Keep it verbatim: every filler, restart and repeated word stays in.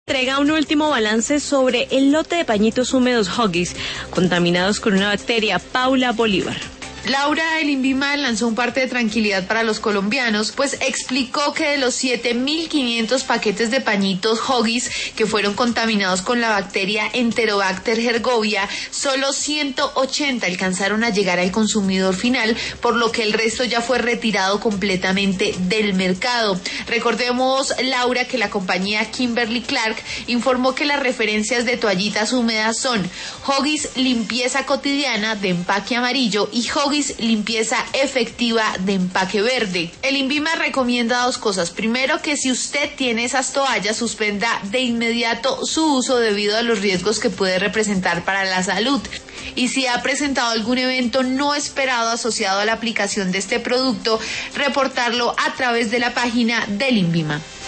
entrega un último balance sobre el lote de pañitos húmedos Huggies contaminados con una bacteria. Paula Bolívar. Laura, el INVIMA lanzó un parte de tranquilidad para los colombianos, pues explicó que de los siete mil quinientos paquetes de pañitos Huggies que fueron contaminados con la bacteria Enterobacter hergovia, solo ciento ochenta alcanzaron a llegar al consumidor final, por lo que el resto ya fue retirado completamente del mercado. Recordemos, Laura, que la compañía Kimberly Clark informó que las referencias de toallitas húmedas son Huggies limpieza cotidiana de empaque amarillo y Huggies limpieza efectiva de empaque verde. El INVIMA recomienda dos cosas. Primero, que si usted tiene esas toallas, suspenda de inmediato su uso debido a los riesgos que puede representar para la salud. Y si ha presentado algún evento no esperado asociado a la aplicación de este producto, reportarlo a través de la página del INVIMA.